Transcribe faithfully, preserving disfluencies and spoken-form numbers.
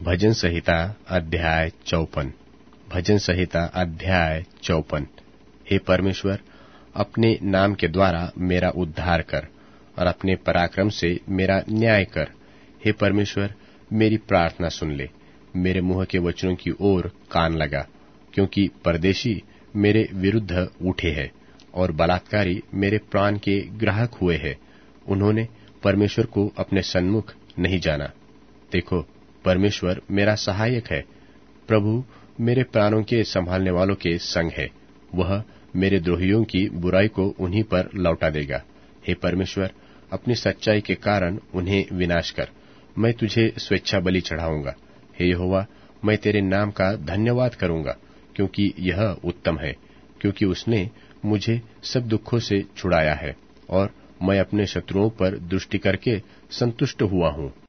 भजन संहिता अध्याय चौपन। भजन संहिता अध्याय चौपन। हे परमेश्वर, अपने नाम के द्वारा मेरा उद्धार कर और अपने पराक्रम से मेरा न्याय कर। हे परमेश्वर, मेरी प्रार्थना सुन ले, मेरे मुंह के वचनों की ओर कान लगा, क्योंकि परदेशी मेरे विरुद्ध उठे हैं और बलात्कारी मेरे प्राण के ग्राहक हुए हैं। उन्होंने परमेश्वर को अपने सन्मुख नहीं जाना। देखो, परमेश्वर मेरा सहायक है। प्रभु मेरे प्राणों के संभालने वालों के संग है। वह मेरे द्रोहियों की बुराई को उन्हीं पर लौटा देगा। हे परमेश्वर, अपनी सच्चाई के कारण उन्हें विनाश कर। मैं तुझे स्वेच्छा बलि चढ़ाऊंगा। हे यहोवा, मैं तेरे नाम का धन्यवाद करूंगा, क्योंकि यह उत्तम है, क्योंकि उसने मुझे सब दुखों से छुड़ाया है और मैं अपने शत्रुओं पर दृष्टि करके संतुष्ट हुआ हूं।